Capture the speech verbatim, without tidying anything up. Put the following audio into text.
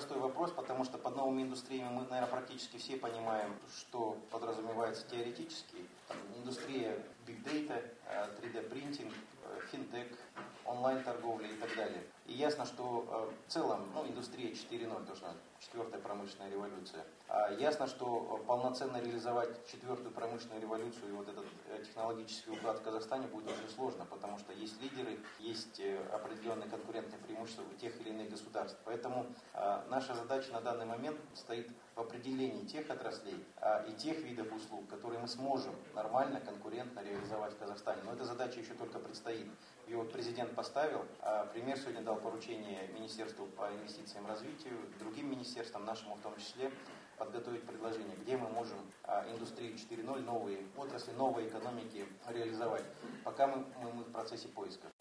непростой вопрос, потому что под новыми индустриями мы, наверное, практически все понимаем, что подразумевается теоретически. Там, индустрия Big Data, три дэ принтинг, финтех, онлайн-торговля и так далее. И ясно, что в целом ну, индустрия четыре ноль, то, что четвертая промышленная революция. А ясно, что полноценно реализовать четвертую промышленную революцию и вот этот технологический уклад в Казахстане будет очень сложно, потому что есть лидеры, есть определенные конкурентные преимущества у тех или иных государств. Поэтому а, наша задача на данный момент стоит в определении тех отраслей а, и тех видов услуг, которые мы сможем нормально, конкурентно реализовать в Казахстане. Но эта задача еще только предстоит. Ее вот президент поставил, а премьер сегодня дал поручение Министерству по инвестициям и развитию, другим министерствам, нашему в том числе, подготовить предложение, где мы можем а, индустрию четыре ноль, новые отрасли, новые экономики реализовать. Пока мы, мы, мы в процессе поиска.